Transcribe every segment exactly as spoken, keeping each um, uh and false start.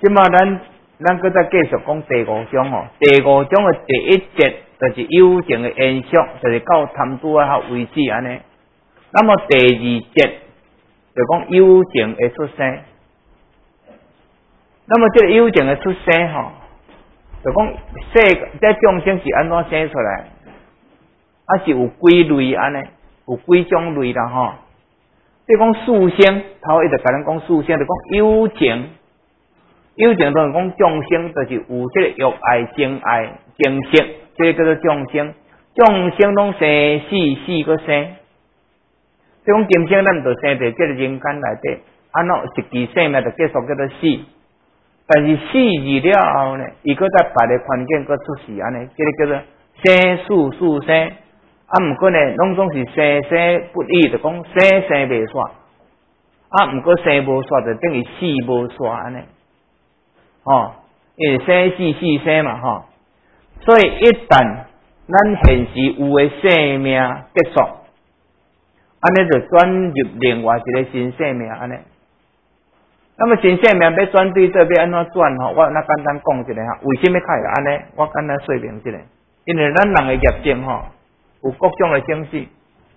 即马咱咱搁再继续讲第五章吼，第五章的第一节就是有情的延续，就是到贪拄啊为止安尼。那么第二节就讲有情的出生。那么这个有情的出生吼，就讲世这众生是安怎生出来？啊是有几类安尼，有几种类啦吼。即讲四生，头一直甲咱讲四生，就讲有情。有情就是讲众生，就是有这个欲爱、情爱、情色，这个叫做众生。众生拢生死，死个生。即讲今生咱就生在这个人间内底，安怎一期生命就结束叫做死。但是死去了后呢，伊搁在别个环境搁出世安尼，这个叫做生死四生。啊，毋过呢，拢总是生生不已，就讲生生袂煞。啊，毋过生无煞，就等于死无煞安尼。哦，因为生死四生嘛吼，所以一旦咱现时有诶生命结束，安尼就转入另外一个新生命安尼。那么新生命要转对这要安怎转吼？我那简单讲一下哈，为什么会安尼？我简单说明一下。因为咱人诶业症吼，有各种诶形式。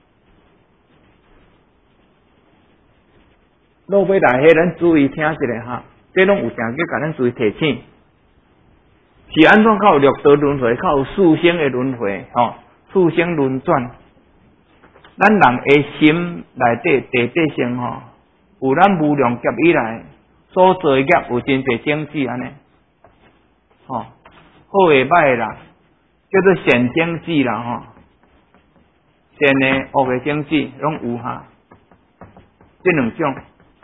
落尾来迄咱注意听一下哈。这拢有诚叫甲咱注意提醒，是安怎靠六道轮回，靠四生的轮回，吼，四生轮转。咱人的心内底地底性吼，有咱无量劫以来所做的业，有真侪种子安尼，吼，好诶歹啦，叫做善种子啦，吼，善的恶的种子拢有哈，这两种。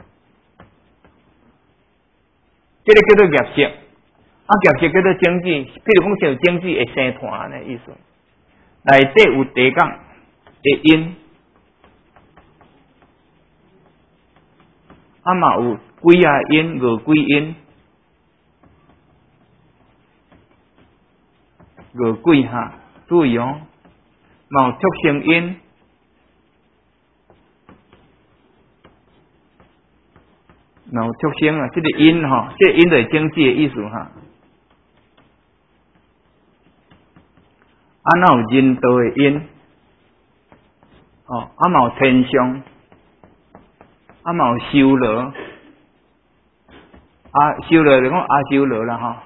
这个叫做业色，啊业色叫做种子，譬如讲像种子会生团安尼意思。内底有地讲的因，啊嘛有几啊因、五几因、五几哈，注意哦，嘛有促成因。然后促生啊，这个因哈，这个因就是种子的意思哈。啊，那有人道的因，哦，啊嘛有天上，啊嘛有修罗，啊修罗就讲阿修罗啦哈。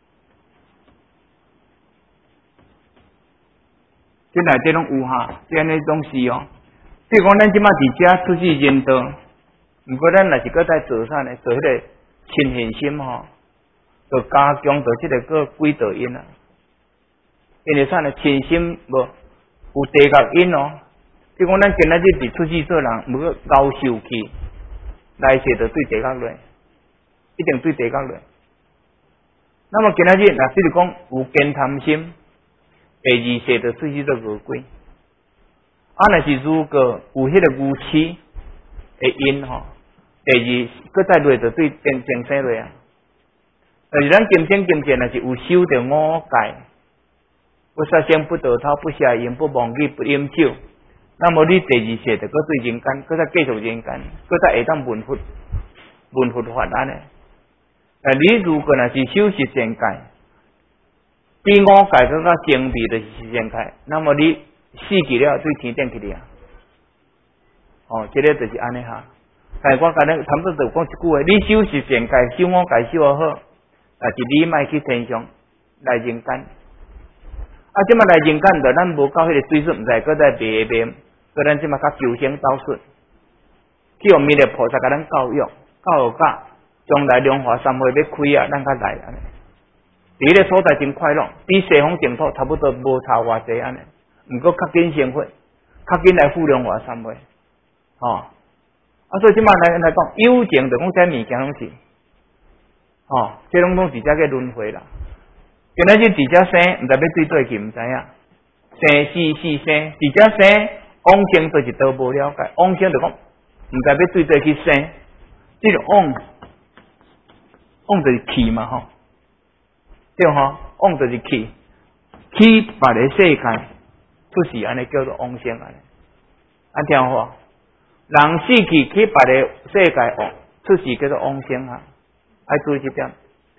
这内底拢有哈，这样的东西哦。比如讲，咱即马伫遮出去人道。毋过咱若是搁在做啥呢？做迄个亲现心吼，就加强做即个个几道因啊。因为啥呢？亲心无有地觉因哦。比如讲，咱今仔日伫出去做人，毋过高受气，来世就对地觉落，一定对地觉落。那么今仔日若比如讲有奸贪心，第二世就出去做恶鬼。啊，若是如果有迄个牛痴的因吼。第二，搁再落就对正正生落啊。但是咱今生今世若是有修着五戒，不杀生、不盗偷、不邪淫、不妄语、不饮酒，那么你第二世就搁对人间，搁再继续人间，搁再会当闻佛、闻佛法安尼。但你如果若是修十善戒，比五戒更加精微的十善戒，那么你死去了对天顶去了。哦，这个就是安尼哈。但我甲咱差不多就讲一句话，你修十善戒，修五戒修得好，但是你莫去天上来人间。啊，即马来人间就咱无到迄个水准，毋知搁在别边，所以咱即马较求生导顺，去用弥勒菩萨甲咱教育，教育甲将来龙华三会要开啊，咱较来安尼。伫迄个所在真快乐，比西方净土差不多无差偌济安尼，毋过较紧成佛，较紧来赴龙华三会，吼。啊，所以即摆来来讲，有情就讲这物件拢是，哦，这拢拢直接个轮回啦。今仔日直接生，毋知要对对去，毋知影。生死死生，直接生，往生就是都无了解，往生就讲，毋知要对对去生，这个往，往就是去嘛吼，对吼，往就是去，去别个世界出世安尼叫做往生安尼，安听有无？人死去去别个世界哦，出世叫做往生啊，爱注意这点。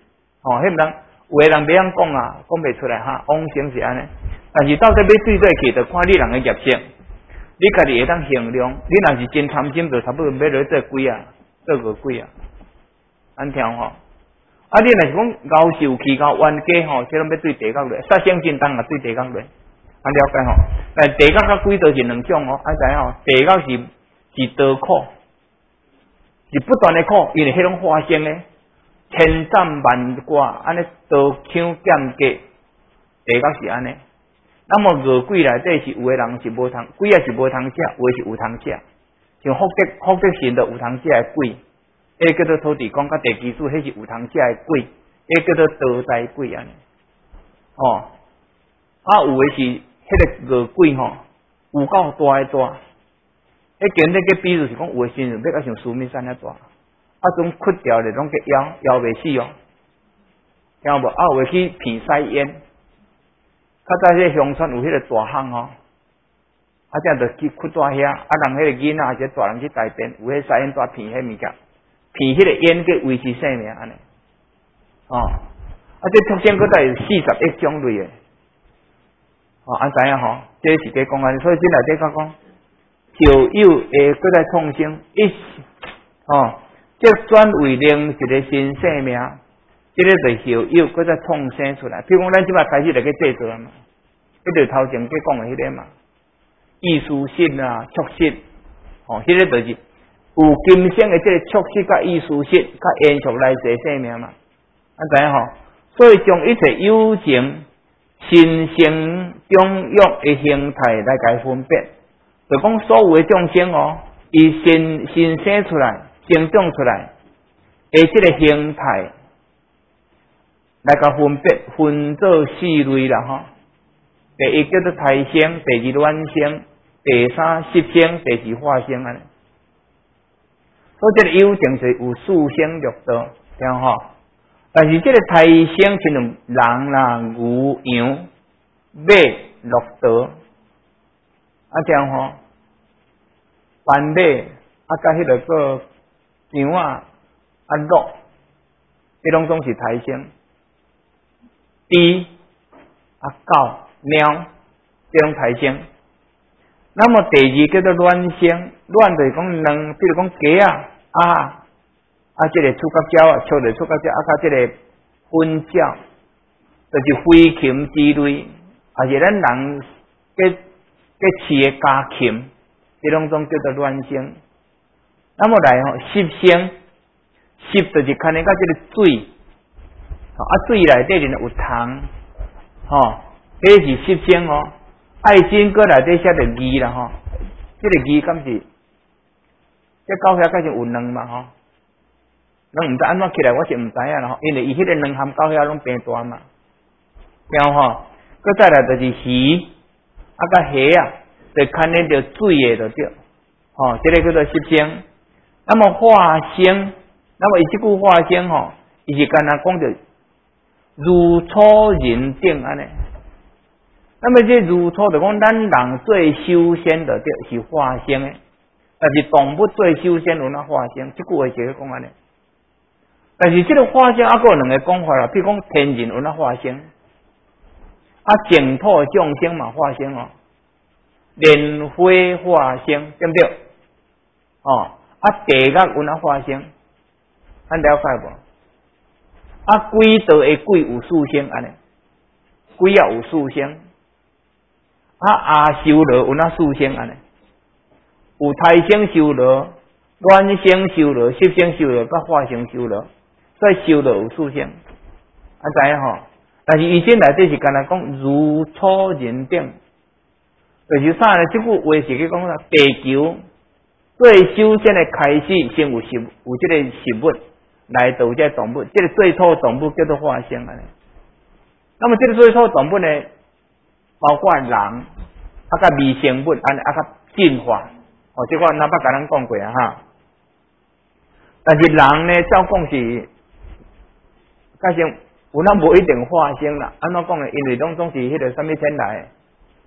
吼，迄毋通有诶人袂晓讲啊，讲袂出来哈，往生是安尼。但是到底要对对去，就看你人诶业性，你家己会当衡量。你若是真贪心，就差不多要落做鬼啊，做个鬼啊，安听吼。啊，你若是讲熬受气、熬冤家吼，即拢要对地狱落，杀生真当啊对地狱落，安了解吼。但地狱甲鬼都是两种哦，安知影吼？地狱是是多苦，是不断的苦，因为迄种发生诶，千斩万剐，安尼刀枪剑戟，地狱是安尼。那么恶鬼内底是有诶人是无通，鬼也是无通食，有诶是有通食，像福德福德神都有通食诶鬼。迄叫做土地公甲地基主，迄是有通食诶鬼，迄叫做刀灾鬼安尼。哦，啊有诶是迄个恶鬼吼，有够大诶大。迄简单个比如是讲，有诶身上要甲像苏米山遐大，啊种ขุ掉咧拢个枵枵袂死哦，听无？啊有诶去鼻屎烟，较早迄个乡村有迄个大巷吼，啊这样就去ขุ大遐，啊人迄个囡仔或者大人去大便，有迄屎烟大鼻迄物件。鼻迄个烟去维持生命安尼，哦，啊，这出现搁再有四十亿种类诶，哦，安知影吼？这是在讲安尼，所以这内底甲讲，少有会搁再创生，一哦，这转为另一个新生命，这个就少有搁再创生出来。譬如讲，咱即摆开始来去制作嘛，迄就头前去讲诶迄个嘛，艺术性啊，促性，哦，迄、那个就是。有今生的这个促使甲艺术性，甲延续来世生命嘛，安知影吼？所以将一切有情、新生种样的形态来甲分别，就讲所有的众生哦，伊新新生出来、生长出来的这个形态来甲分别，分做四类啦吼。第一叫做胎生，第二卵生，第三湿生，第四化生安尼。所以这个有情是有四生六道，听吼。但是这个胎生像人啦、牛、羊、马、骆驼，啊听吼，斑马啊，甲迄个个羊啊、啊鹿，这拢总是胎生。猪、啊狗、猫，这种胎生。那么第二叫做卵生，卵就是讲卵，比如讲鸡啊、鸭啊，啊，这个触角鸟啊，笑着触角鸟啊，甲这个粉鸟，就是飞禽之类，也是咱人给给饲的家禽，这种种叫做卵生。那么来吼，湿生，湿就是看你甲这个水，啊水内底里有虫，吼，这是湿生哦。爱心搁内底写着字啦吼，这个字敢是，这狗遐开始有卵嘛吼，咱毋知安怎起来，我是毋知影啦吼，因为伊迄个卵含狗遐拢平大嘛，然后吼，搁再来就是鱼，啊甲虾啊，就看恁着水诶就对，吼，这个叫做湿生。那么化生，那么伊即句化生吼，伊是干那讲着如初人顶安尼。那么这如初就讲咱人最修仙的对是化生的，但是动物最修仙有哪化生？这句话就是讲安尼。但是这个化生还佫有两个讲法啦，比如讲天人有哪化生，啊净土众生嘛化生哦，莲花化生对不对？哦，啊地狱有哪化生？咱了解无？啊鬼道的鬼有四生安尼，鬼也有四生。啊阿修罗有哪四生安尼？有胎生修罗、卵生修罗、湿生修罗、甲化生修罗，所以修罗有四生，啊知影吼？但是以前内底是干那讲如初人顶，就是啥呢？即句话是去讲啦，地球最首先的开始先有食有这个食物来导这动物，这个最初动物叫做化生安尼。那么这个最初动物呢？包括人，啊，甲微生物，安啊，甲进化，哦，这个我哪捌甲咱讲过啊哈。但是人呢，照讲是，假像有那无一定化生啦，安怎讲呢？因为拢总是迄个什么天来的，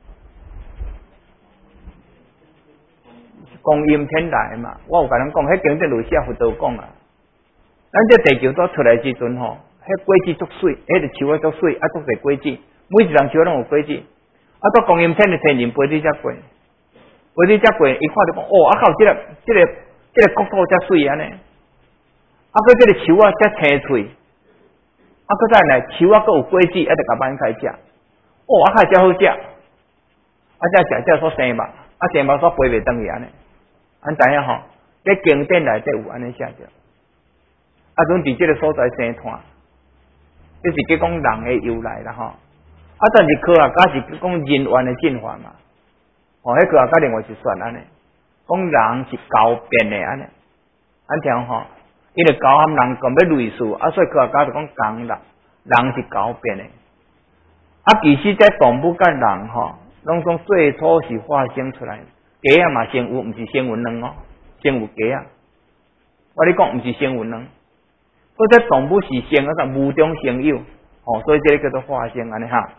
光阴天来嘛。我有甲咱讲，迄经典类似佛道讲啊，咱这地球做出来时阵吼，迄迄果子足水，迄个树啊足水，啊足侪果子，每一丛树拢有果子。啊，到供应天的天人飞你才过，飞你才过，伊看到讲，哦，啊靠，这个这个这个国土才水安尼，啊，佮这个树啊才青翠，啊，佮再来树啊佮有果子，啊，就甲挽开食，哦，啊靠，才好食，啊，才食才所生肉，啊，生肉所飞袂转去安尼，安知影吼？在经典内底有安尼写着，啊，种伫这个所在生团，这是叫讲人的由来啦吼。啊，但是科学家是讲人猿的进化嘛，哦，迄科学家另外是算安尼，讲人是交变的安尼，安听吼，因为狗和人共要类似，啊，所以科学家就讲讲人，人是交变的，啊，其实在动物甲人吼，拢从最初是化生出来的，鸡啊嘛先有，毋是先有卵哦，先有鸡啊，我咧讲毋是先有卵，所以在动物是先啊，个无中生有，哦，所以这个叫做化生安尼哈。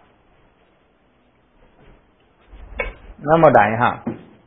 那么来哈，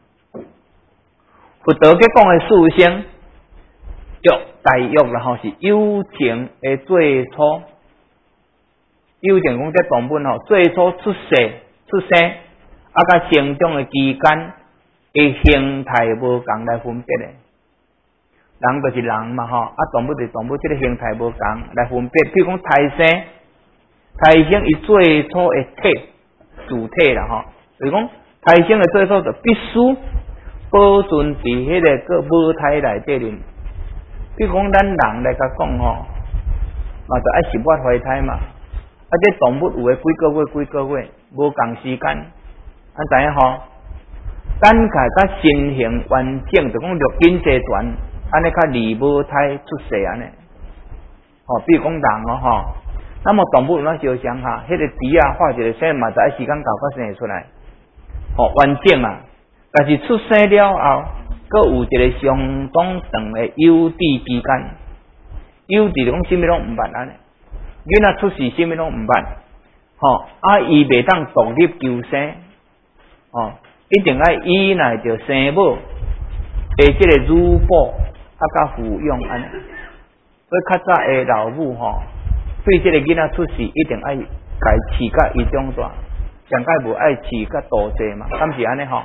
佛陀嘅讲嘅四生，欲大欲啦吼，是有情嘅最初，有情讲这动物吼，最初出世出生，啊，甲成长嘅期间，嘅形态无共来分别嘅。人就是人嘛吼，啊，动物就是动物，这个形态无共来分别。譬如讲胎生，胎生伊最初嘅体主体啦吼，就是讲。胎生的最初就必须保存伫迄个个母胎内底面。比如讲，咱人来甲讲吼，嘛就爱十月怀胎嘛。啊，这动物有诶几个月几个月，无共时间，安知影吼？等下甲身形完整，就讲六根齐全，安尼较离母胎出世安尼。吼，比如讲人哦吼，那么动物有哪相像哈？迄个猪啊，化一个生嘛，就爱时间到才生出来。哦，完整啊！但是出生了后，佫有一个相当长的有地期间。有地就讲啥物拢毋捌安尼，囡仔出世啥物拢毋捌。吼、哦，啊，伊袂当独立求生，哦，一定爱依赖着生母的即个乳哺啊，甲抚养安尼。所以较早的老母吼，对即个囡仔出世一定爱家饲甲伊长大。上界无爱饲甲大济嘛，敢是安尼吼？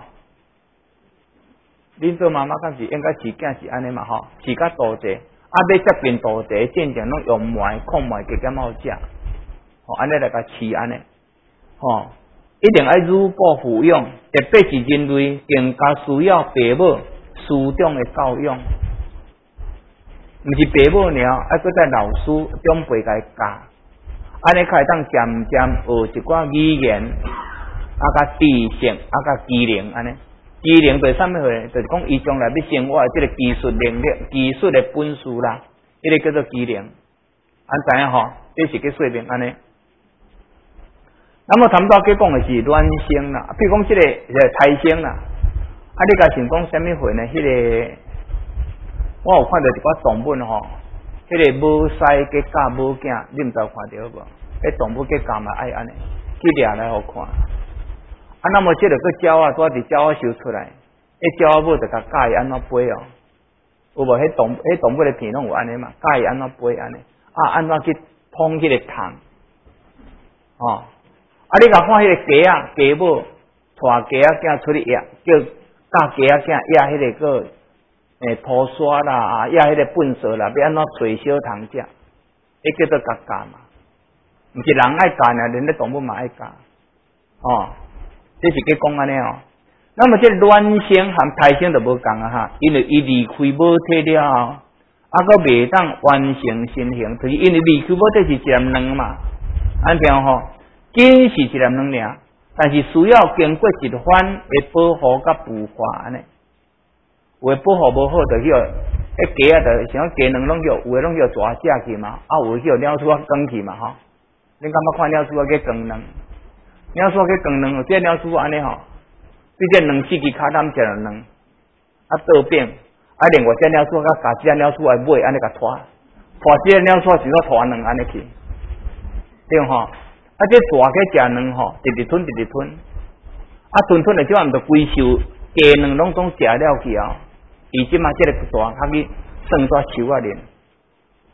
恁做妈妈敢是应该饲囝是安尼嘛吼？饲甲大济，啊要接近大济，渐渐拢用糜、控糜加减好食，吼安尼来甲饲安尼，吼一定爱乳哺抚养，特别是人类更加需要父母师长的教养，毋是父母尔，还佫在老师长辈来教。安尼，才会当渐渐学一寡语言，啊，甲知识，啊，甲技能，安尼。技能就是啥物货？就是讲伊将来要生活的这个技术能力、技术的本事啦，迄、这个叫做技能。安知影吼？这是去说明安尼。那么谈到去讲的是卵生啦，比如讲这个呃胎生啦，啊，你甲想讲啥物货呢？迄、那个我有看到一寡动物吼。迄个母狮结甲母囝，你毋知有看到无？迄动物结甲嘛爱安尼，去掠来互看。啊，那么即个个鸟啊，拄伫鸟啊收出来，迄鸟啊母就甲教伊安怎飞哦。有无？迄动迄动物的片拢有安尼嘛，教伊安怎飞安尼，啊，安怎去碰迄个虫？哦，啊，你甲看迄个鸡啊，鸡母带鸡仔囝出去野，叫教鸡仔囝野迄个个。诶，土沙啦，啊，也迄个粪扫啦，要安怎找小虫食？迄叫做教教嘛，毋是人爱教呢，连咧动物嘛爱教。哦，这是去讲安尼哦。那么这卵生和胎生就无共啊哈，因为伊离开母体了后，啊，佫袂当完成身形，就是因为离开母体是一粒卵嘛，安听吼，仅是一粒卵尔，但是需要经过一番的保护甲孵化安尼。有诶保护无好，就去迄鸡啊，就像鸡卵拢叫，有诶拢叫蛇食去嘛，啊有诶叫鸟鼠啊卷去嘛吼。恁敢捌看鸟鼠啊去卷卵？鸟鼠去卷卵，即个鸟鼠安尼吼，对这两四支骹踮食了卵，啊倒扁，啊另外只鸟鼠甲夹只鸟鼠诶尾安尼甲拖，拖只个鸟鼠是说拖卵安尼去，对吼？啊这蛇去食卵吼，直直吞直直吞，啊吞吞诶即晚就规收鸡卵拢总食了去后。伊即马即个蛇较去算煞树啊咧，啊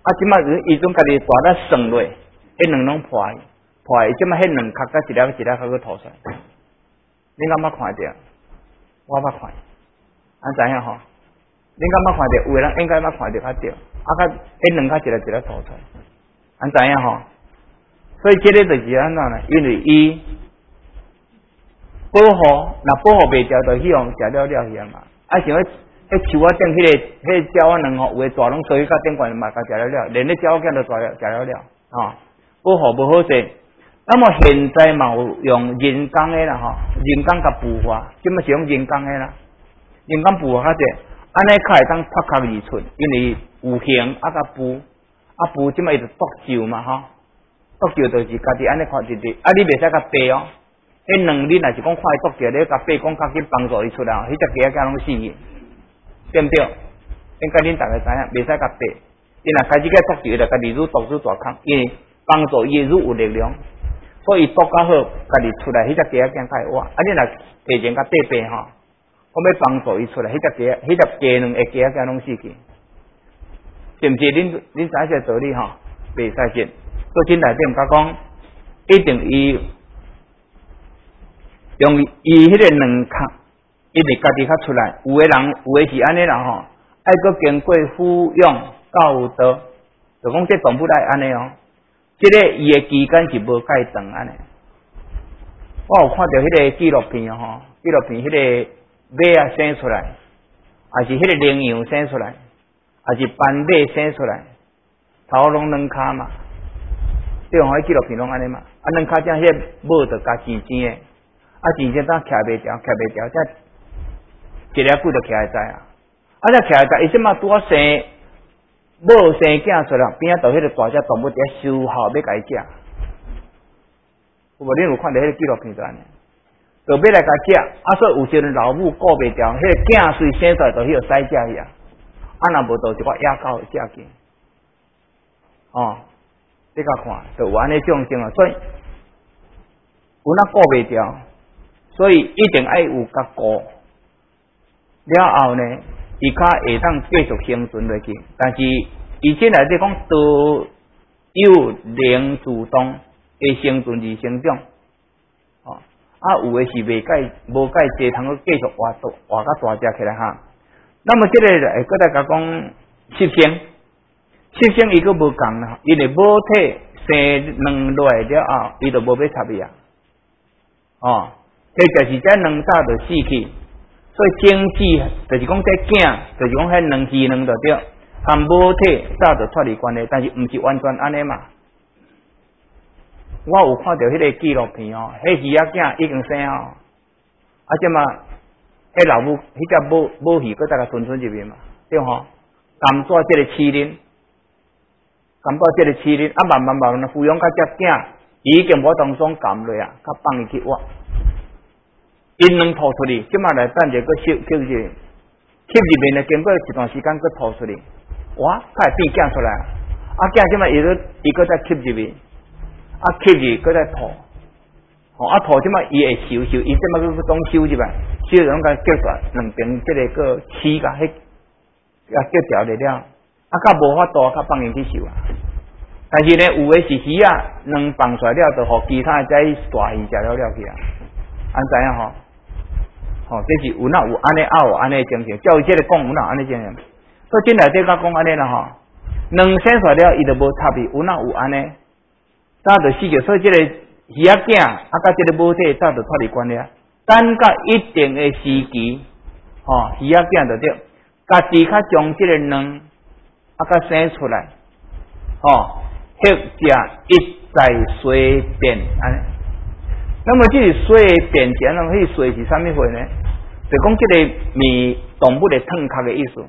啊，即马伊种家己大力算落，迄两拢破破，即马迄两壳甲一粒一粒壳去吐出来。恁敢捌看着？我捌看，安知影吼？恁敢捌看着？有个人应该捌看着较着，啊，甲迄两壳一粒一粒吐出来，安知影吼？所以这个就是安怎呢？因为伊保护，若保护袂掉，就去用食了了去啊嘛。啊，像迄迄树仔顶迄个迄个鸟仔卵吼，有诶大拢所以甲顶悬嘛，甲食了了，连咧鸟仔囝都食了食了了，吼，保护无好势。那么现在嘛有用人工诶啦吼，人工甲孵化，即么是用人工诶啦，人工孵化较济，安尼较会当脱壳而出，因为有形啊甲孵，啊孵即么伊就剁手嘛吼。剁着就是家己安尼看直直，啊你袂使甲掰哦。迄两日若是讲看伊剁着，你甲掰讲较去帮助伊出来，迄只鸡仔囝拢死去，对毋对？应该恁逐个知影，袂使甲掰。伊若开始甲剁着，伊就家己愈剁愈大坑，因为帮助伊愈有力量，所以剁较好，家己出来，迄只鸡仔囝较会活。啊你若提前甲掰掰吼，我要帮助伊出来，迄只鸡，迄只鸡卵的鸡仔囝拢死去，是毋是？恁恁知影这道理吼？袂使信。所以内底毋甲讲，一定伊用伊迄个两壳，伊就家己较出来。有诶人有诶是安尼啦吼，爱阁经过抚养教导，就讲这动物爱安尼哦。即、这个伊诶期间是无介长安尼。我有看到迄个纪录片吼，纪录片迄个马啊生出来，还是迄个羚羊生出来，还是斑马生出来，头拢两骹嘛。对吼，迄纪录片拢安尼嘛，啊，两骹正迄个母着加钱钱诶，啊，钱钱当徛袂调，徛袂调，则一粒骨就徛会知啊，啊，则徛会知，伊即马拄啊生母生囝出来，边仔着迄个大只动物伫遐守候要甲伊食，有无？恁有看到迄个纪录片就安尼，着要来甲食，啊，所以有时阵老母顾袂调，迄个囝随生出来着迄个使食去啊，啊，若无着一寡野狗会食去，哦。你甲看，就有安尼种种啊，所以有哪顾袂掉，所以一定爱有甲顾了后呢，伊较会当继续生存落去。但是以前内底讲多有灵自动会生存而成长，哦，啊有诶是袂介无介济通去继续活大活甲大只起来哈。那么即个会搁来甲讲习性。习性伊个无共啦，因为母体生两落来了后，伊就无要插伊啊。哦，这就是这两早就死去，所以精子就是讲这囝，就是讲迄两枝两就对，和母体早就脱离关系，但是毋是完全安尼嘛。我有看到迄个纪录片哦，迄鱼仔囝已经生哦，啊即嘛，迄老母迄只母母鱼搁再甲吞吞入面嘛，对吼？甘做即个饲恁。感到这个饲力，啊慢慢慢慢抚养甲只囝，已经无当中含落啊，甲放伊去活，因两吐出去，即马来等者佫吸吸入，吸入面呢，经过一段时间佫吐出去，哇，才会变囝出来，啊囝即马伊佫伊佫再吸入去，啊吸入佫再吐，哦啊吐即马伊会收收，伊即马佫总收入来，收入甲结出来，两边即个佫齿甲迄甲结掉了了。啊，较无法度，较放伊去受啊。但是呢，有诶是鱼啊，卵放出来了，就互其他在大鱼食了了去啊。安知影吼？吼、哦，这是有哪有安尼啊有安尼情形，照伊即个讲有哪安尼情形。所以进来底甲讲安尼啦吼，卵生出来了，伊就无插伊，有哪有安尼？早就死去，所以即个鱼仔囝啊，甲即个母体早就脱离关系啊。等到一定诶时期，吼、哦，鱼仔囝就对，家己较将即个卵。啊，甲生出来，哦，迄只一再衰变安尼。那么这个衰变是安怎？迄衰是啥物货呢？就讲这个面动物的褪壳的意思。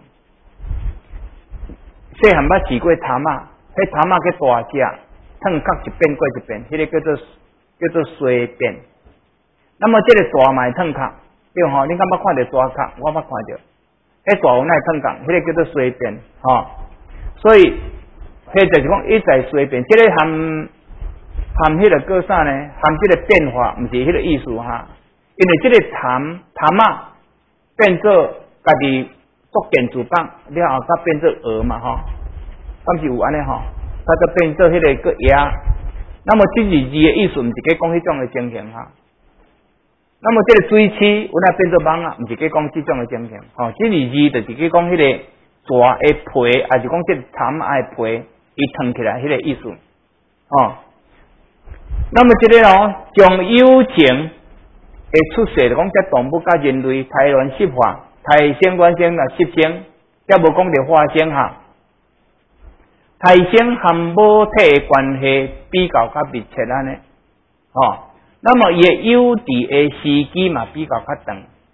细汉捌饲过蛤蟆，迄蛤蟆去大只，褪壳一变过一变，迄、那个叫做叫做衰变。那么这个大嘛褪壳，对吼？你敢捌看到大壳？我捌看到。迄大有奈褪壳，迄、那个叫做衰变，吼、哦。所以，迄就是讲一再衰变，即、这个含含迄个个啥呢？含即个变化，毋是迄个意思哈。因为即个痰痰啊，变做家己作茧自绑，了后才变做蛾嘛吼。啊， 敢是有安尼吼，它就变做迄个个牙。那么这字字的意思，毋是讲讲迄种的情形哈。那么这个水螅，有那变做蠓啊，毋是讲讲这种的情形。吼，这字字就是讲迄个蛇的皮，还是讲这蝉的皮，伊腾起来迄个意思。哦，那么这个哦，从有情会出世，就讲这动物甲人类胎卵湿化，胎生卵生啦湿生，则无讲着化生哈。胎生和母体的关系比较较密切安尼，哦，那么伊的有治的时机嘛比较较长，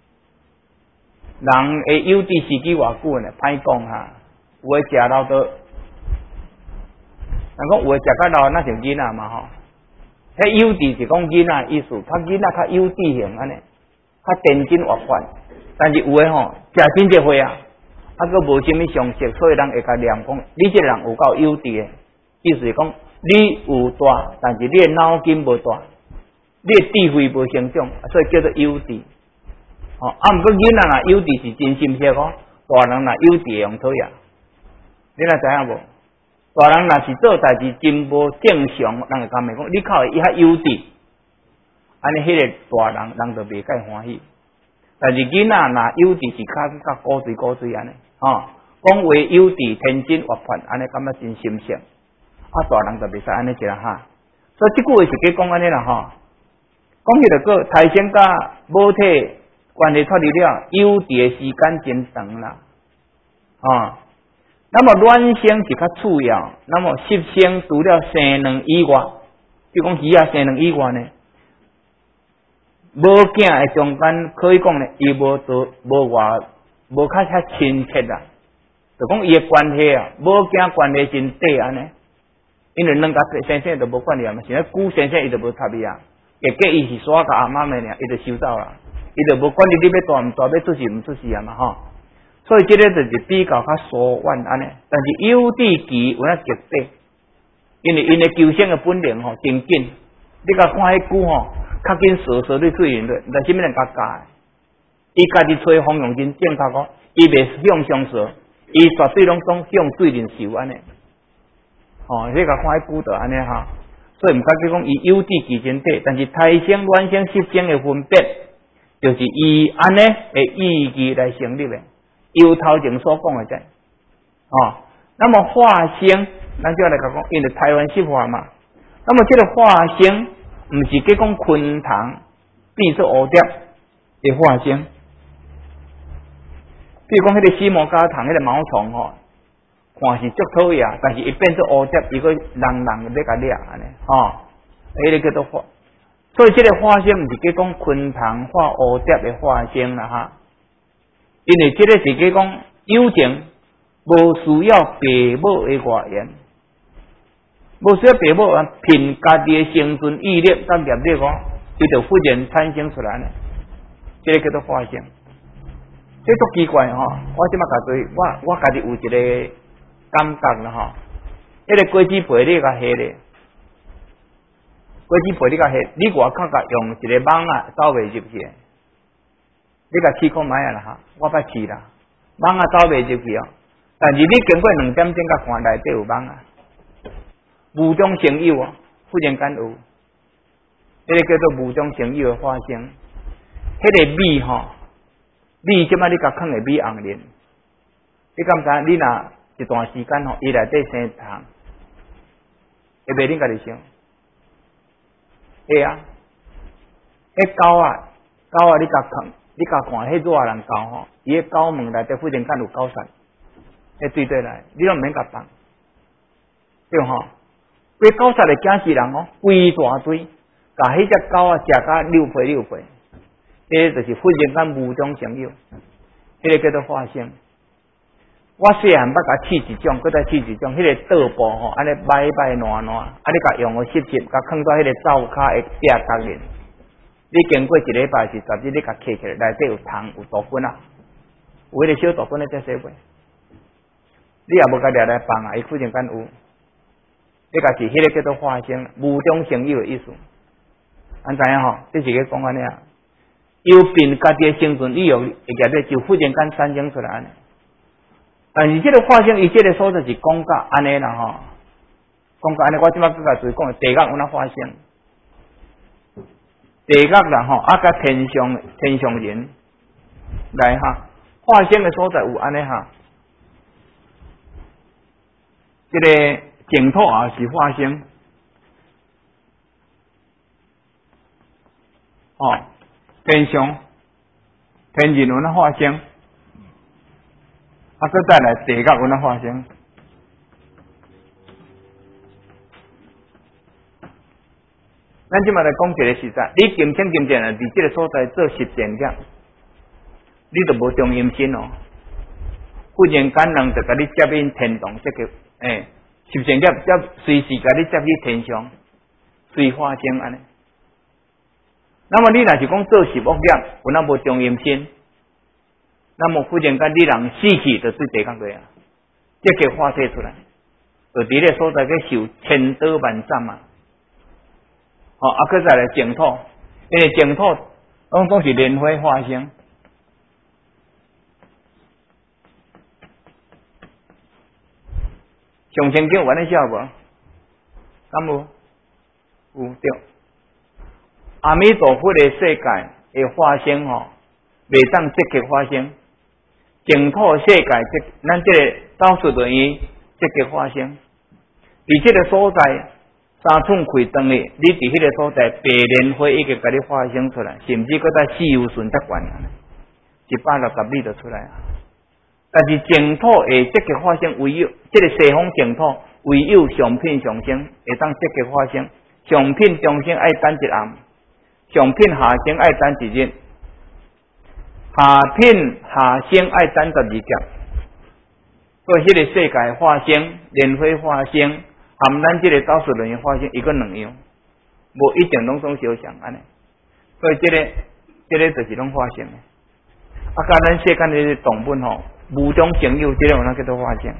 人的有治时机偌久呢？歹讲哈，有诶食老都，人讲有诶食较老，那像囡仔嘛吼。迄有治是讲囡仔意思，较囡仔较有治型安尼，较天真活泼，但是有诶吼食真济岁啊。啊，佫无啥物常识，所以人会甲念讲，你这个人有够幼稚的，意思是讲你有大，但是你的脑筋无大，你的智慧无成长，所以叫做幼稚。哦，啊，毋过囡仔若幼稚是真心实哦，大人若幼稚会用讨厌，你若知影无？大人若是做代志真无正常，人会讲咪讲，你靠会伊较幼稚，安尼迄个大人人就袂介欢喜。但是囡仔若幼稚是较较古锥古锥安尼。哦，讲话幼稚、天真、活泼，安尼感觉真心实。啊，大人就袂使安尼一啦哈。所以即句话是计讲安尼啦吼。讲起来个胎生甲母体关系脱离了，幼稚的时间真长啦。哦，那么卵生是较次要，那么湿生除了生卵以外，就讲鱼啊生卵以外呢，无囝的中间可以讲呢，伊无做无外。无较遐亲切啦，就讲伊诶关系啊，母囝关系真短安尼，因为两家先生都无关系啊嘛，现在姑先生伊都无插伊啊，结果伊是耍甲阿妈的尔，伊就收走啦，伊就无管你你要大毋大，要出事毋出事啊嘛吼，所以这个就是比较较疏远安尼，但是有志期有影极短，因为因诶求生诶本能吼真紧，你甲看迄久吼，较紧扫扫你水面咧，毋知啥物人甲教。伊家己吹方向真正确哦，伊袂向上射，伊绝对拢总向水面游安尼。哦，你甲看迄古道安尼哈，所以毋敢去讲伊有志期真短，但是胎生、卵生、湿生的分别，就是以安尼的意义来成立的。由头前所讲的这，哦，那么化生，咱就来讲讲，因为胎卵湿化嘛。那么这个化生，毋是计讲昆虫变做蝴蝶的化生。比如讲，迄个死毛加糖，迄个毛虫吼，看是足讨厌，但是伊变做蝴蝶，伊个人人要甲掠安尼，吼，迄个叫做化。所以这个化生毋是计讲昆虫化蝴蝶的化生啦哈，因为这个是计讲有情无需要爸母的外缘，无需要爸母啊，凭家己的生存意力甲业力哦，伊就忽然产生出来呢，这个叫做化生。这足奇怪吼！我即马家己，我我家己有一个感觉啦吼。迄个果子皮你甲下咧，果子皮你甲下，你外口甲用一个网啊走袂入去，你甲试看卖啊啦哈！我捌试啦，网啊走袂入去哦。但是你经过两点钟甲看内底有网啊，无中生有哦，忽然间有，迄个叫做无中生有的化生，迄个米吼。米即摆你甲放个米红莲，你敢知？你若一段时间吼，伊内底生虫，会袂恁家己想？会啊，迄狗啊，狗啊，你甲放，你甲看，迄热人狗吼，伊迄狗门内底忽然间有狗屎，迄对对来，你拢毋免甲放，对吼？规狗屎会惊死人哦，规大堆，甲迄只狗啊食甲溜皮溜皮。这就是忽然间无中生有，迄、那个叫做化生。我细汉捌甲试一种，搁再试一种，迄、那个倒布吼，安尼摆摆烂烂，啊你甲用个湿湿，甲放到迄个灶骹的壁角面。你经过一礼拜是十日，你甲揢起来，内底有虫有毒菌啊，有迄个小毒菌咧在洗袂。你也无甲掠来放啊，伊忽然间有，你甲是迄个叫做化生，无中生有的意思。安知影吼？这是个讲安尼啊。由凭家己的生存意欲会业力就忽然间产生出来安尼， 但是这个化生，伊这个所在是讲甲安尼啦吼，讲甲安尼，我即摆搁甲注意讲地狱有哪化生，地狱啦吼，啊甲天上天上人来哈，化生的所在有安尼哈，这个净土也是化生，哦，天上天人有哪化生？啊，佮再来地狱有哪化生？咱即马来讲一个实在，你今天今天啊，伫即个所在做实践个，你都无中阴身哦。忽然间人就甲你接引天堂，即个诶，实践个则随时甲你接去天上，随化生安尼。那么你若是讲做实恶业，有那无中阴身？那么忽然间你人死去，就对地狱去啊，即个化体出来，就伫咧所在去受千刀万斩啊！哦，啊，佮再来净土，因为净土拢总是莲花化生。上清经有安尼写无？敢无？有对。阿弥陀佛的世界的化生吼，袂当积极化生。净土世界即咱即个倒数等于积极化生。伫即个所在。三寸开灯的，你伫迄个所在，白莲花已经甲你化生出来，甚至搁在四有顺则悬啊，一百六十里就出来啊。但是净土会积极化生，唯有即、这个西方净土，唯有上品上升会当积极化生，上品中升爱等一暗，上品下升爱等一日，下品下升爱等十二劫。所以迄个世界化生，莲花化生。含咱即个倒数轮的化生，一个两样，无一定拢总相像安尼。所以即、这个即、这个就是拢化生的。啊，甲咱世间的动物吼，无中生有，即、这个有哪叫做化生？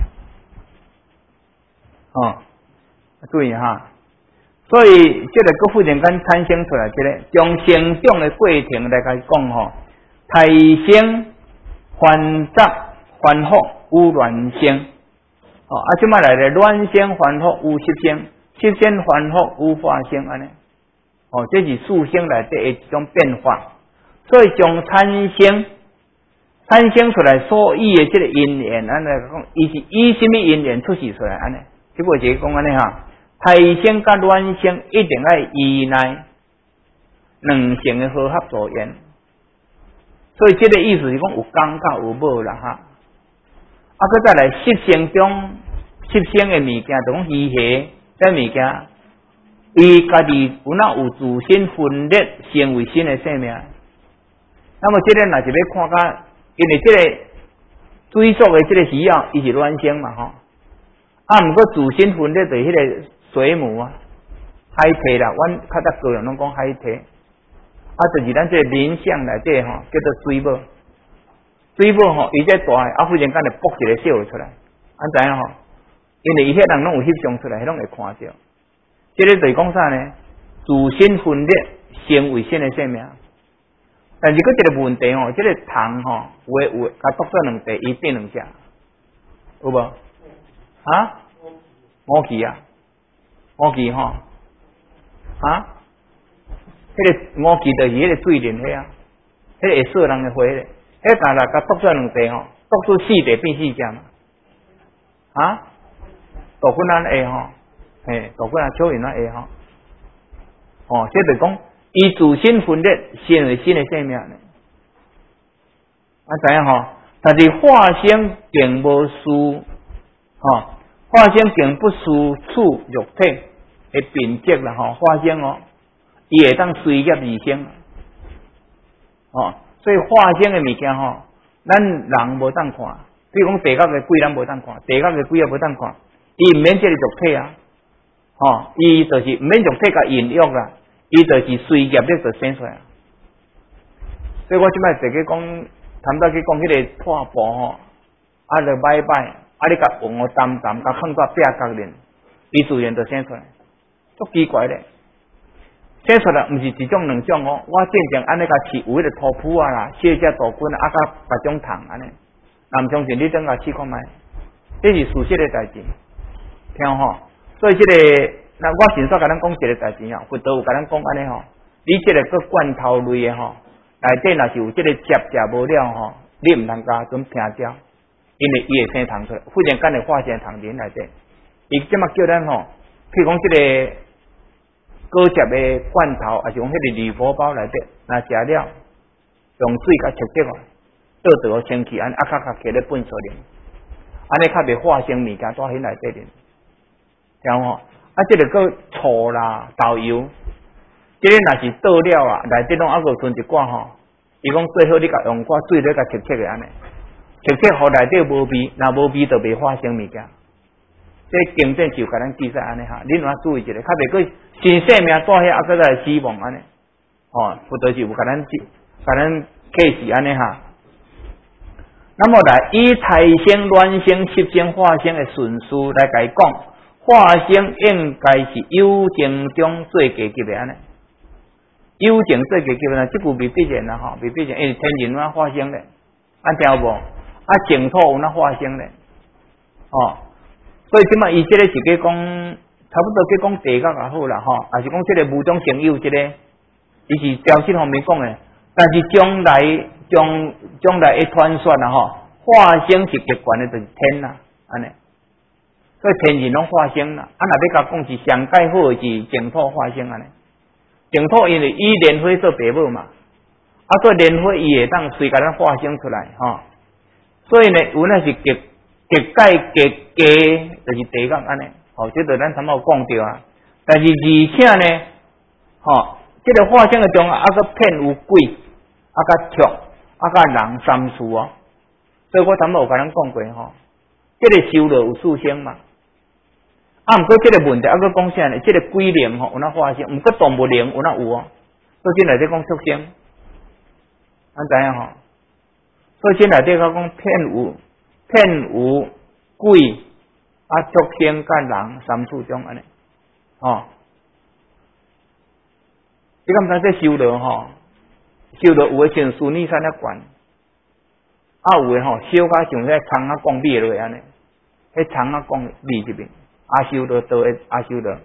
哦，注意哈。所以即个个忽然间产生出来，即、这个从成长的过程来甲讲吼，胎生、繁杂、繁复、有卵生。哦，啊，即摆来咧，卵生繁复有湿生，湿生繁复有化生安尼。哦，这是四生内底的一种变化。所以从产生产生出来所依的这个因缘，安尼讲，伊是以什么因缘出世出来安尼？这个就是讲安尼哈，胎生甲卵生一定要依赖两性的和合作缘。所以这个意思是讲有刚甲有无啦哈。啊，佮再来湿生中。湿生的物件，就讲鱼虾这物件，伊家己有哪有自身分裂成为新的生命。那么这个若是要看甲，因为这个水属的这个鱼啊，伊是卵生嘛吼。啊，毋过自身分裂就是迄个水母啊，海体啦，阮较早个人拢讲海体。啊，就是咱这个人相内底吼，叫做水母。水母吼，伊这大啊，忽然间就爆一个小出来，安知影吼？因为伊迄人拢有翕相出来，迄拢会看到。这个就是讲啥呢？自身分裂成为新的生命。但是佫一个问题吼，这个糖吼，有诶有诶，甲剁做两块，伊变两只，有无？啊？乌鸡啊？乌鸡吼？啊？迄、那個乌鸡就是迄个水莲迄啊，迄、那個会射人诶花咧，迄但啦，甲剁做两块吼，剁出四块变四只嘛？啊？大骨咱会吼，嘿，大骨咱少人咱会吼，哦，即就是讲，伊自身分裂成为新的生命呢。啊，知影吼？但是化生并无事，吼，化生并不属处肉体的品质啦，吼，化生哦，伊会当随业而生，哦，所以化生的物件吼，咱人无当看，比如讲地狱的鬼，咱无当看，地狱的鬼也无当看。伊毋免这个肉体啊，吼、哦，伊就是毋免肉体甲孕育啦，伊就是随业力就生出来。所以我即摆直接讲，谈到去讲迄个破布吼，啊，就摆摆，啊，你甲黄个淡淡，甲放到壁角面，伊自然就生出来，足奇怪咧。生出来毋是一种两种哦，我渐渐安尼甲饲有迄个土铺啊啦，小只大菌啊，啊甲别种虫安尼， 若毋相信，你等下试看觅，这是事实的代志，听吼。所以这个，那我先煞甲咱讲一个代志吼，佛陀有甲咱讲安尼吼，你这个个罐头类的吼，内底若是有这个汁食无了吼，你毋通加准平掉，因为伊会生糖出来，忽然间会化成糖磷内底。伊即马叫咱吼，譬如讲这个果汁的罐头，还是讲迄个铝箔包内底，若食了，用水甲切切哦，倒倒清气，安啊卡卡起咧粪扫啉，安尼较袂化生物件带迄内底啉，听吼？啊，这个个醋啦、豆油，这个若是倒了啊，内底拢还佫剩一寡吼，伊讲最好你甲用寡水咧甲切切的安尼，切切互内底无味，若无味就袂化生物件。这经典就甲咱记载安尼哈，恁若注意一下，较袂过新生命带遐啊，搁再死亡安尼，哦，佛陀就有甲咱甲咱启示安尼哈。那么来以胎生、卵生、湿生、化生的顺序来甲伊讲，化生应该是有情中最低级的安尼，有情最低级的，即句未必然啦吼，未必然，因为天人哪化生咧，安听有无？啊净土有哪化生咧，哦。所以即马伊即个是去讲，差不多去讲地角也好啦吼，还是讲即个无中生有即个，伊是标示方面讲的。但是将来将将来的传说啦吼，化生是极悬的，就是天啦，安尼。所以天人拢化生啦，啊若要甲讲是上界好的是净土化生安尼。净土因为以莲花做爸母嘛，啊所以莲花伊会当随甲咱化生出来吼，所以呢，有那是极。极界极低就是地角安尼，吼，这个咱头毛讲着啊。但是而且呢，吼，这个化生的中啊，个骗有鬼，啊个畜，啊个人三处哦。所以我头毛有甲咱讲过吼，这个修罗有四生嘛。啊，毋过这个问题啊，个讲啥呢？这个鬼灵吼有哪化生，毋过动物灵有哪有哦？所以现在在讲畜生，咱知影吼。所以现在在讲骗有。骗有鬼啊，畜生甲人三处中安尼，吼。你敢知这修罗吼？修罗有诶像苏尼山遐悬，啊有诶吼小甲像迄葱啊讲米落安尼，迄葱啊讲米入面，阿修罗倒诶阿修罗。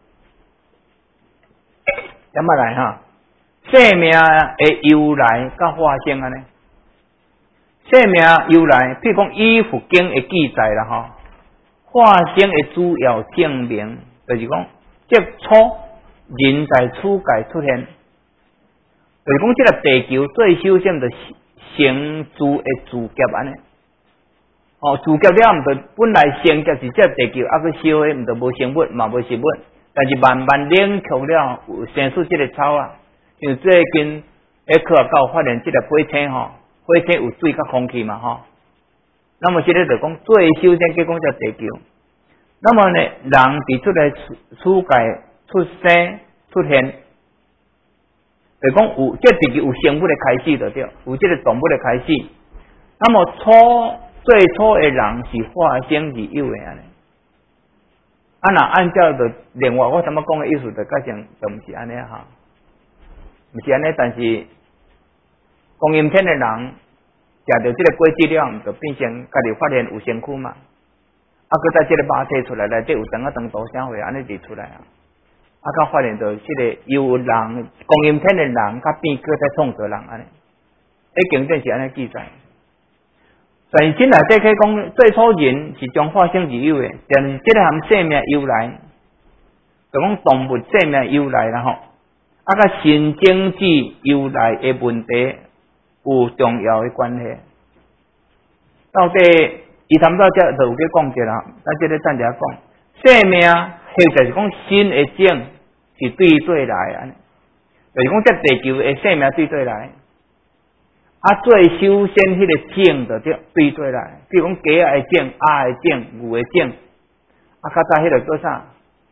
点啊来哈？生命诶由来甲化生安尼。生命由来，譬如讲以佛经的记载啦吼，化生的主要证明，就是讲接触人在此界出现，就是讲这个地球最首先就成住的自劫安尼。哦，自劫了，毋就本来成劫是这个地球，啊去烧的，毋就无生物，嘛无食物，但是慢慢冷却了，有生出这个草啊。像最近喺科学界发现这个火星吼。火星有水甲空气嘛吼，那么现在就讲最首先去讲叫地球。那么呢，人伫出来此界出生出现，就讲有这地球有生物的开始就对，有这个动物的开始。那么初最初的人是化生而有的安尼。啊，若按照着另外我怎么讲的意思，就改成就毋是安尼哈，毋是安尼，但是。光阴天的人食到这个果子了，就变成家己发现有身躯嘛。啊，佮在这个肉体出来，内底有长啊长大社会安尼就出来啊。啊，佮发现到这个由人光阴天的人，佮变佮在创造人安尼。迄经典是安尼记载。但是真内底去讲，最初人是从化生而有的，但是这个含生命由来，就讲动物生命由来啦吼。啊，佮神经质由来的问题。有重要的关系，到底伊谈到这就有去讲者啦。咱这个暂时讲，生命或者是讲新的种是对对来安尼，就是讲这地球的生命对对来，啊最首先迄个种就对对对来，比如讲鸡的种、鸭的种、牛的种，啊较早迄个叫啥？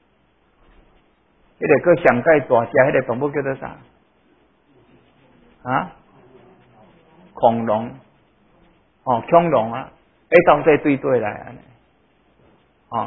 迄个叫上界大只迄个动物叫做啥？啊？恐龙，哦，恐龙啊，迄当这对对来安尼，哦，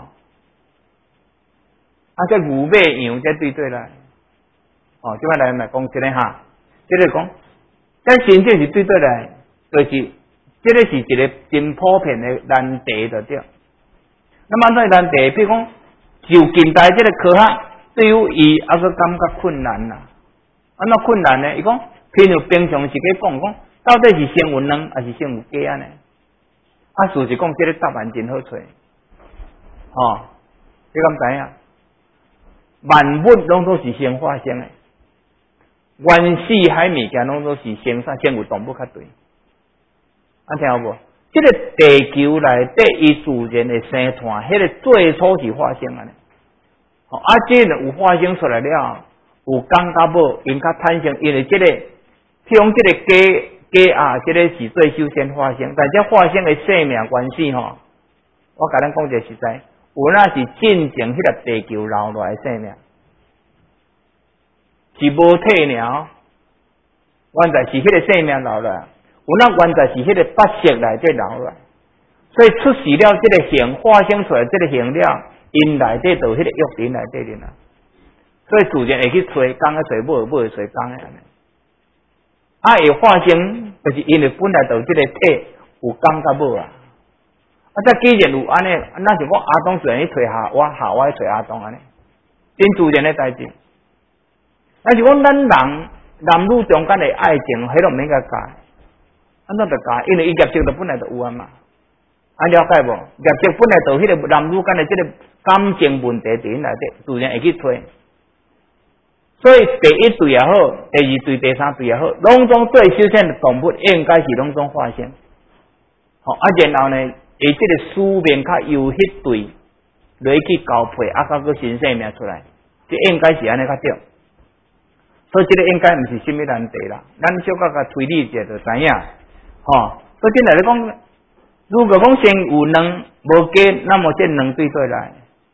啊，这牛马羊这对对来，哦，即摆来来讲一个哈，即个讲，咱真正是对对来，就是这个是一个真普遍的难题就对。那么怎难题？比如讲，就近代这个科学，对于伊还是感觉困难啦。安怎困难呢？伊讲，譬如平常是去讲讲，到底是先有卵还是先有鸡安呢？啊，事实讲，这个答案真好找。哦，你敢知影？万物拢都是先化生的，原始海物件拢都是先啥？先有动物较对。啊，听有无？这个地球内底伊自然的生态，迄个最初是化生安尼。哦，啊，这个有化生出来了，有公甲母因较产生，因为这个，譬如这个鸡鸡啊，这个是最首先化生，但这化生的生命关系吼，我甲咱讲一个实在，有那是进前迄个地球留落来的生命，是无体尔，原来是迄个生命留落来。有那原来是迄个八色内底留落来，所以出世了这个形，化生出来这个形了，因内底就迄个玉林内底了，所以自然会去找公个找母，母会找公个安尼。啊，会化生就是因为本来就这个体有公甲母啊，啊，再既然有安尼，那就讲阿东自然去找夏娃，夏娃去找阿东安尼，真自然的代志。但是讲咱人男女中间的爱情，迄种免甲教。安怎着教？因为伊业绩就本来就有啊嘛，啊了解无？业绩本来就迄个男女间的这个感情问题伫因内底，自然会去推。所以第一对也好，第二对、第三对也好，拢总最首先的动物应该是拢总化生。好、哦，啊然后呢，以这个书面较由迄对来去交配，啊，甲个新生命出来，这应该是安尼较对。所以这个应该毋是什么难题啦，咱小可甲推理一下就知影。哦，所以进来咧讲，如果讲先有卵无鸡，那么这卵对对来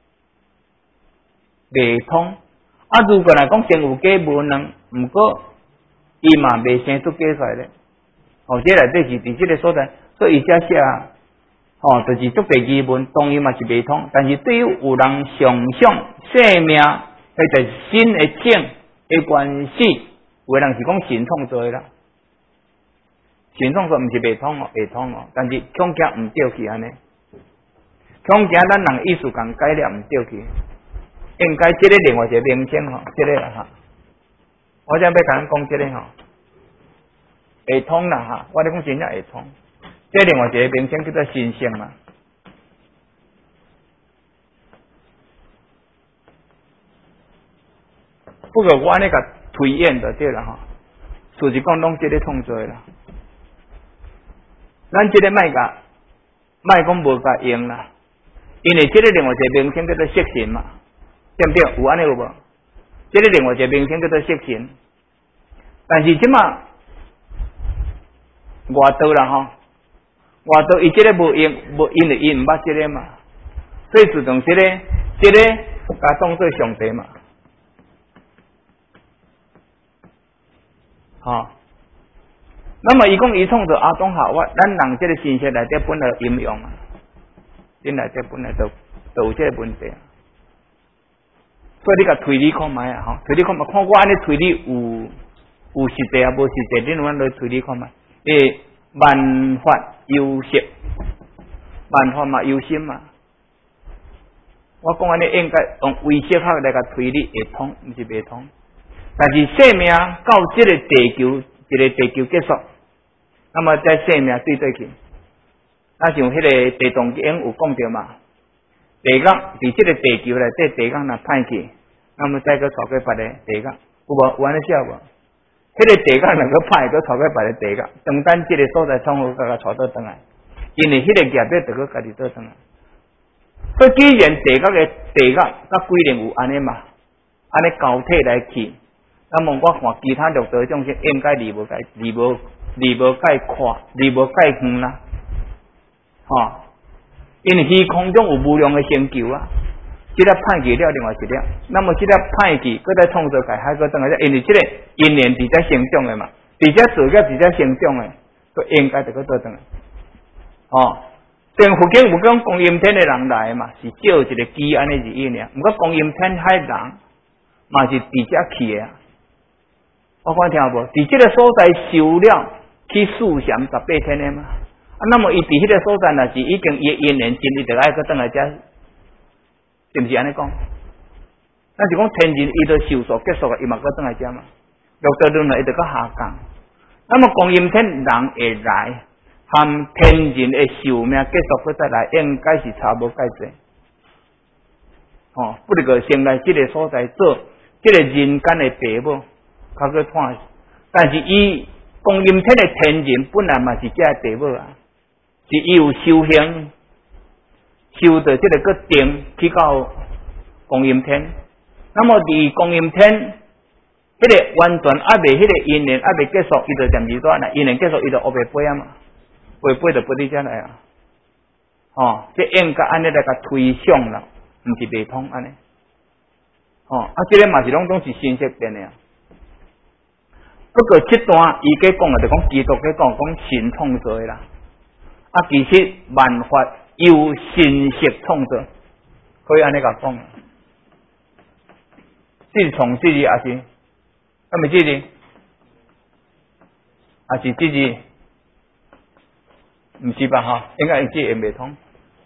袂通。啊，如果来讲先有鸡无卵，毋过伊嘛袂生出鸡出来咧。哦，这内底是伫这个所在，所以伊遮写，哦，就是足第二文，当然嘛是袂通。但是对于有人想象生命或者新的种的关系，有人是讲神创造的啦。神创造毋是袂通哦，会通哦，但是恐惊毋对去安尼，恐惊咱人艺术讲概念毋对去，应该即个另外一个名称吼，即、这个啦哈，我正要甲咱讲即个吼，会通啦哈，我咧讲真正会通，即、这个、另外一个名称叫做神性嘛。不过我安尼甲推演就对啦哈，事实讲拢即个创造的啦。咱这个卖甲卖讲无甲用啦，因为这个另外一个名称叫做色神嘛，对不对？有安尼有无？这个另外一个名称叫做色神，但是即马外道啦吼，外道伊这个无用，无因为伊毋捌这个嘛，所以自动这个这个甲当做上帝嘛，吼、哦。那么伊讲伊创造阿东夏娃，咱人这个信息内底本来应用啊，因内底本来就就有这个问题啊。所以你甲推理看卖啊，吼，推理看卖，看我安尼推理有有实际啊，无实际，恁阮来推理看卖。诶，万法有实，万法嘛有心嘛。我讲安尼应该用微小学来甲推理会通，毋是袂通。但是生命到这个地球，一个地球结束。那么在生命对对去，那像迄个地动经有讲到嘛，地角伫这个地球内底地角若歹去，那么再个找个别个地角，有无？有安尼写无？迄个地角能够歹，个找个别个地角，等等这个所在创好，甲甲带倒转来，因为迄个业要得个家己倒转来。所以既然地角的地角甲规定有安尼嘛，安尼交替来去，那么我看其他六道众生应该离无解，离无。离无介宽，离无介远啦，吼、哦！因为虚空中有无量的星球啊，这个歹去了，另外一个，那么这个歹去，搁再创造界海个等下，因为这个因缘伫遮成长的嘛，伫遮做业伫遮成长的，都应该得个做等下，哦！像佛经有讲观音天的人来嘛，是照一个机安尼而已尔，毋过观音天海人嘛是伫遮去的啊，我讲听无？伫这个所在修了。去四禅十八天的嘛， 啊，那么伊伫迄个所在若是已经伊因缘尽，伊就爱搁转来遮，是毋是安尼讲？咱是讲天人伊都寿数结束啊，伊嘛搁转来遮嘛。六道轮回伊就搁下降。那么光阴天人会来，含天人的寿命结束搁再来，应该是差无介济。哦，不如个先来即个所在做即个人间的父母，较搁看。但是伊光阴天的天人本来嘛是遮的父母啊，是伊有修行，修到即个个定去到光阴天。那么伫光阴天，迄、那个完全还未迄个因缘还未结束，伊就暂时在那因缘结束，伊就学袂飞啊嘛，袂飞就飞你遮来啊。哦，即应该安尼来甲推想啦，毋是袂通安尼。哦，啊，即个嘛是拢总是信息变的啊。不过这段伊给讲的就讲基督给讲讲神创造的啦，啊，其实万法由神识创造，可以安尼甲讲。是从这里还是？咁咪这里？还是这里？唔是吧？哈，应该这也未通。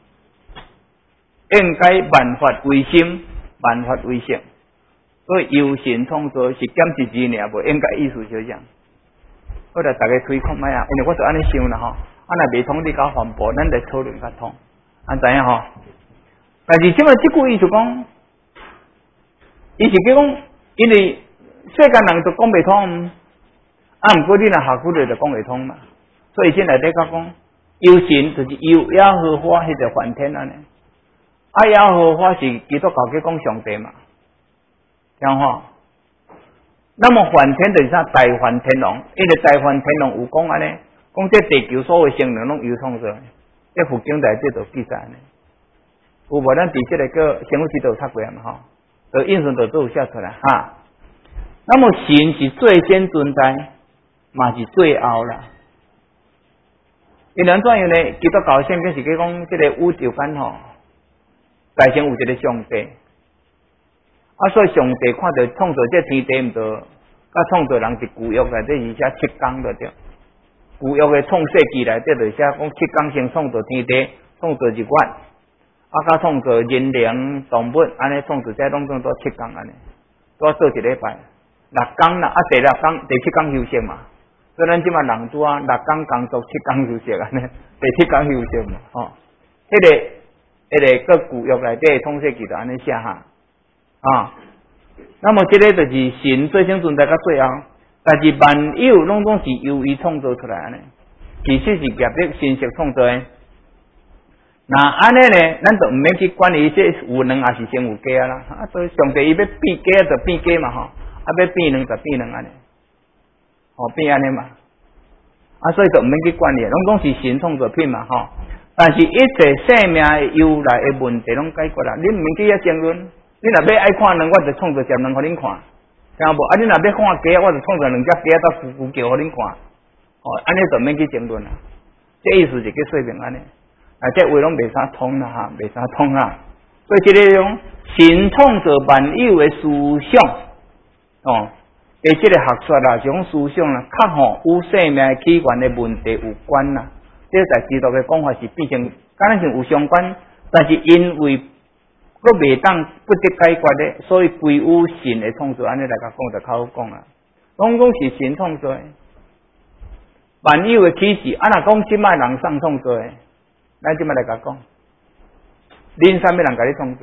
应该万法为心，万法为性。所以由神创造是检视字尔，无应该意思就这样。我来大家推看卖啊，因为我就安尼想啦吼，啊若未通你搞反驳，咱来讨论较通，安怎样吼？但是即么即句意思讲。伊是叫讲，因为世间人都讲袂通，啊，毋过你若下苦了就讲袂通嘛。所以现内底讲讲，有神就是有耶和华迄个梵天安尼，啊，耶和华是基督教去讲上帝嘛，听吼。那么梵天就是啥？大梵天龙，因为大梵天龙有讲安尼，讲这地球所有生灵拢由创造，这佛经内底就记载安尼。有无咱伫即个个生活史都有读过嘛吼？就印顺就都有写出来哈。那么神是最先存在，嘛是最后啦。因为怎样呢？基督教圣经是去讲这个宇宙间吼，内先有一个上帝，啊，所以上帝看到创造这天地，毋着甲创造人是旧约内底是写七工的对。旧约的创世纪内底就写讲七工先创造天地，创造日月。啊，甲创造人灵动物，安尼创造这拢总做七工安尼，都做一礼拜，六工啦，啊第六工、第七工休息嘛。所以咱即马人拄啊，六工工作，七工休息安尼，第七工休息嘛，吼、哦。迄、那个、迄、那个个旧约内底创世纪就安尼写哈，啊。那么这个就是神最先存在到最后，但是万有拢总是由伊创造出来安尼，其实是业力神识创造的。那安尼呢，咱就毋免去管伊这有卵还是先有假啦。啊，所以上帝伊要变假就变假嘛吼，啊要变卵就变卵安尼，哦变安尼嘛。啊，所以就毋免去管伊，拢总是神创造品嘛吼。但是一切生命的由来的问题拢解决啦，你毋免去遐争论。你若要爱看卵，我就创造只卵互恁看，听无？啊，你若要看假，我就创造两只假到咕咕叫互恁看，哦，安尼就毋免去争论啦。这意思是去说明安尼。啊，这话拢袂啥通啦哈，袂啥通啦。所以这个种神创造万有的思想，哦，跟这个学说啦，这种思想啦，较吼有生命起源的问题有关啦。这在基督的讲法是变成敢若是有相关，但是因为佫袂当不得解决的，所以归有神的创造，安尼来甲讲就较好讲啦。拢讲是神创造的，万有的起始，啊，若讲即摆人上创造的。咱即摆来甲讲，恁啥物人甲你创造？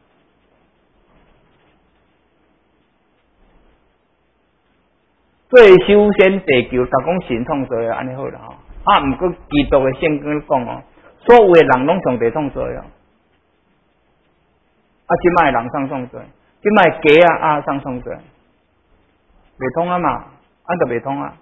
最首先地球，甲讲神创造的，安尼好啦吼。啊，毋过基督的圣经讲哦，所有的人拢上帝创造的哦。啊，即摆人上创造，即摆鸡啊啊上创造，袂通啊嘛，安就袂通啊。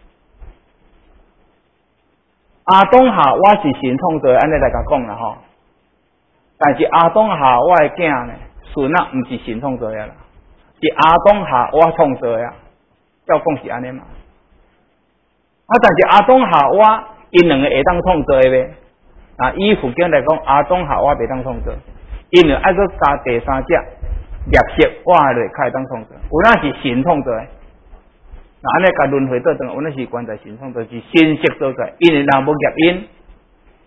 阿当夏娃是神创造的，安尼来甲讲啦吼。但是阿当夏娃的囝呢，孙啊，毋是神创造的啦，是阿当夏娃创造的啊。照讲是安尼嘛。啊，但是阿当夏娃因两个会当创造的呗。啊，以佛经来讲，阿当夏娃袂当创造，因为爱搁加第三者业色活落才会当创造。有那是神创造的。那安尼甲轮回倒转，有那是关在神创造，是神识所在。因为若无业因，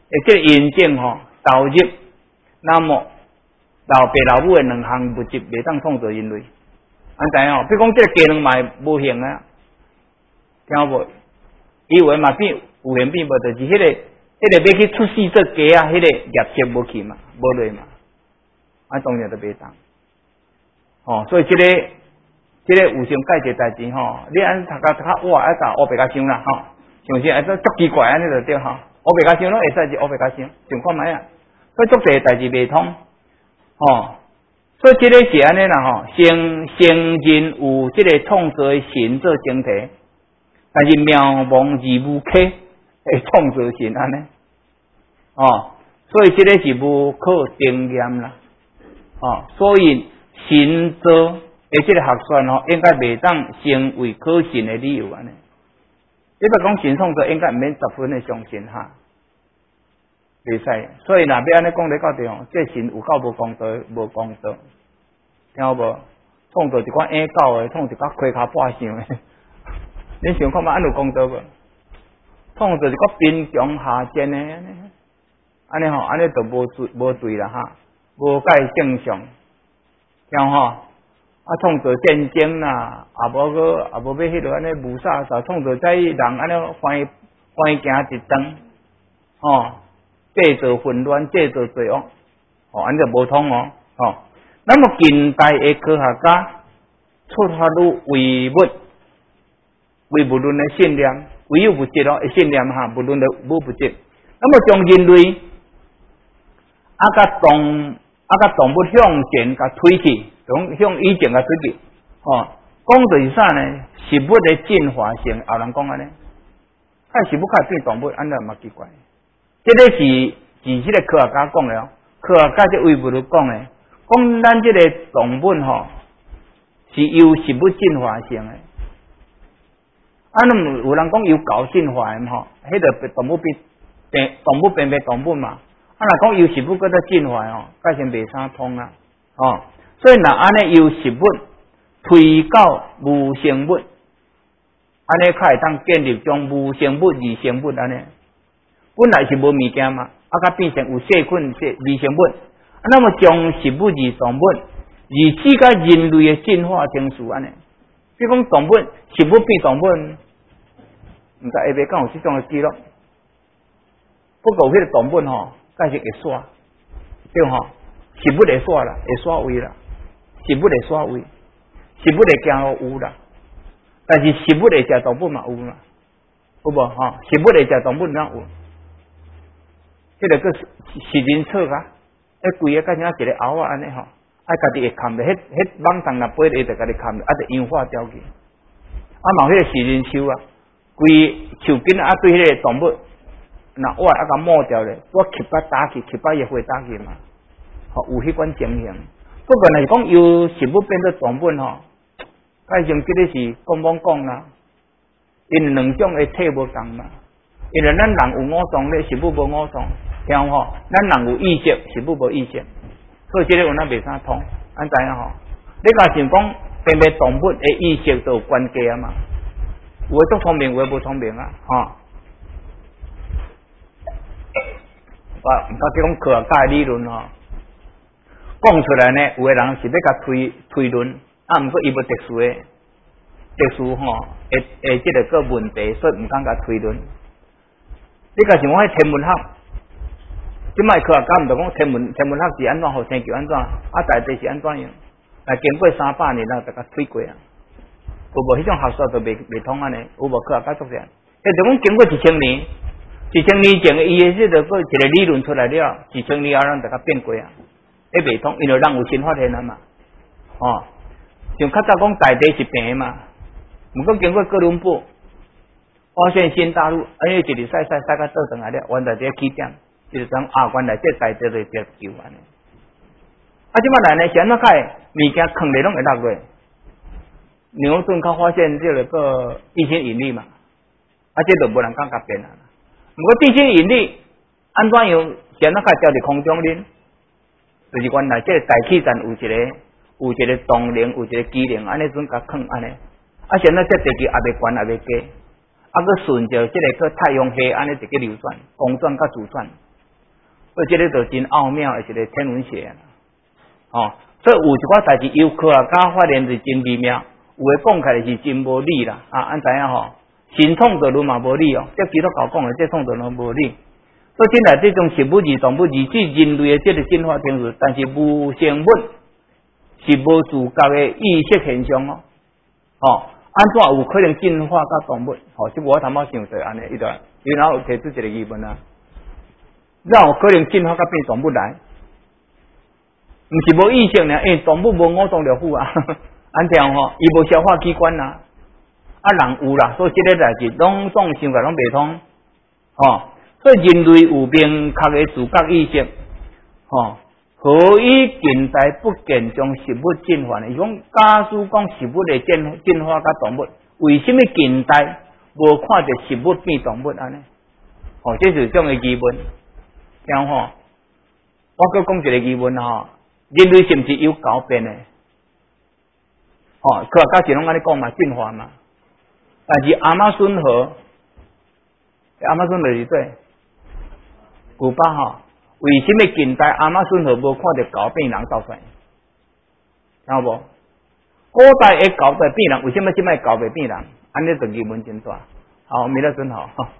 诶，即个验证吼导入，那么老爸老母诶两项物质袂当创造人类，安知吼？比如讲，即个鸡卵嘛无形啊，听有无？以为嘛变有形变无，就是迄、那个迄、那个要去出世做鸡啊，迄、那个业色无去嘛，无落嘛，啊当然就袂当。哦，所以即、这个即、这个有性解决代志吼，你安读甲读较哇，爱甲乌白甲想啦吼，像是啊足足奇怪安尼就对吼，乌白甲想拢会使是乌白甲想，想看觅啊，所以足侪代志袂通，吼，所以即个是安尼啦吼，先先人有即个创造的神做前提，但是渺茫而无稽会创造神安尼，哦，所以即个是无可定验啦，哦，所以神造诶，即个学说吼，应该袂当成为可信的理由安尼。你别讲神创造，应该毋免十分的相信哈，袂使。所以若要安尼讲咧到底吼，这神有够无公道，无公道，听有无？创造一款矮狗的，创一寡盔骹半相的，你想看觅安有公道无？创造一个贫穷下贱的安尼，安尼吼，安尼就无对无对啦哈，无介正常，听吼。啊，创造战争啦，啊无个啊无要迄落安尼无杀杀，创造在人安尼欢欢行一段，吼，制造混乱，制造罪恶，吼，安尼就无通哦，吼。那么近代的科学家出发于唯物唯物论的信念，唯有物质哦，的信念哈，无论的无物质。那么将人类啊甲动啊甲动物向前甲推去。向向以前甲推去，吼，讲就是啥呢？食物的进化性，后人讲安尼，看食物开变动物，安尼嘛奇怪。这个是是即个科学家讲的哦，科学家即为物论讲的，讲咱即个动物吼是由食物进化性的，啊，那有人讲由狗进化的吼，迄个动物变变动物变变动物嘛，啊，若讲由食物搁再进化哦，改成袂啥通啊，哦。所以若安尼由食物推到无生物，安尼较会当建立种无生物、微生物安尼。本来是无物件嘛，啊，甲变成有细菌、细微生物。啊，那么将食物、与动物、与指甲人类的进化程序安尼。比如讲动物，食物变动物，毋知下晡敢有即种的记录。不过迄个动物吼，介是会耍，对吼，食物会耍啦，会耍位啦。食物会耍位，食物会行路有啦，但是食物会食动物嘛有嘛，有无吼？食物会食动物哪有？迄、那个个食人草啊，迄规个甲像一个猴仔安尼吼，啊家己会砍的，迄迄网上若飞咧就家己砍，啊就氧化掉去。啊嘛，迄个食人树啊，规树根啊对迄个动物，若活啊甲抹掉咧，我吸把打去，吸把也会打去嘛，吼有迄款情形。不过若是讲由食物变做动物吼，介像即个是讲讲讲啦，因为两种的体无共嘛，因为咱人有五脏咧，食物无五脏，听吼，咱人有意识，食物无意识，所以即个有咱袂啥通，安知影吼？你若想讲变变动物的意识就有关系啊嘛，有诶足聪明，有诶无聪明啊，吼。啊，毋较讲科学家理论吼。讲出来呢，有个人是要甲推推论，啊，毋过伊无特殊的特殊吼，诶诶，即个个问题，所以毋敢甲推论。你甲想讲迄天文学，即摆科学家毋着讲天文天文学是安怎，互星球安怎，啊，大地是安怎样？啊，经过三百年啦，就甲推过啊。有无迄种学说就袂袂通安尼？有无科学家作者？迄就讲经过一千年，一千年前伊诶即个个一个理论出来了，一千年后人就甲变过啊。迄袂通，因为人有新发现啊嘛，哦，像较早讲大地是平嘛，毋过经过哥伦布发现新大陆，哎，一直晒晒晒到倒转来了，原来这个起点，就是讲啊，原来这大地就是地球安尼。啊，即摆来呢，是安怎解物件藏咧拢会落落？牛顿较发现这个个地心引力嘛，啊，这就无人敢甲变啊。毋过地心引力安怎样？是安怎解掉伫空中呢？就是原来这个大气层有一个有一个动能，有一个机能，安尼阵甲放安尼。啊，现在这地球也未悬也未低，啊，佮顺着这个个太阳系安尼一个流转，公转甲自转， 所以这个就真奥妙的一个天文学哦。所以有一寡代志，有科学家发现是真微妙，有诶讲起来是真无理啦。啊，安知影吼？神创造论嘛无理哦，这基督教讲的这创造论无理。所以真来这种生物质、动物质是人类的这个进化程序，但是无生物是无自觉的意识现象哦。哦，安怎有可能进化到动物？哦，即我头毛想做安尼一段，然后提出一个疑问啊，哪有可能进化到变动物来？毋是无意识呢？因为动物无五脏六腑啊，安这样吼，伊无消化器官啊，啊人有啦，所以这个代志拢总想法拢袂通，吼。所以人类有明确的自觉意识，吼，何以近代不见将食物进化呢？伊讲假使讲食物的进进化甲动物，为什么近代无看到食物变动物安尼？哦，这是种的疑问，这样吼，我搁讲一个疑问吼。人类是毋是有改变的？哦，科学家是拢安尼讲嘛，进化嘛。但是亚马逊河，亚马逊河是对，古巴吼，为什么近代亚马逊河无看到狗变人走出来？听有无？古代的狗在变人，为什么现在狗袂变人？安尼就疑问真大。好，弥勒真好。